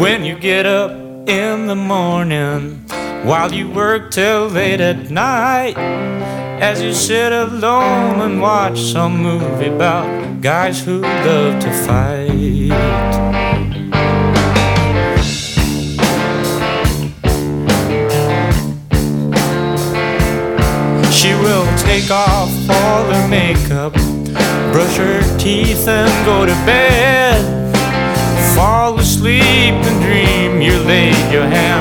When you get up in the morning, while you work till late at night, as you sit alone and watch some movie about guys who love to fight. She will take off all her makeup, brush her teeth and go to bed, fall asleep and dream you laid your hand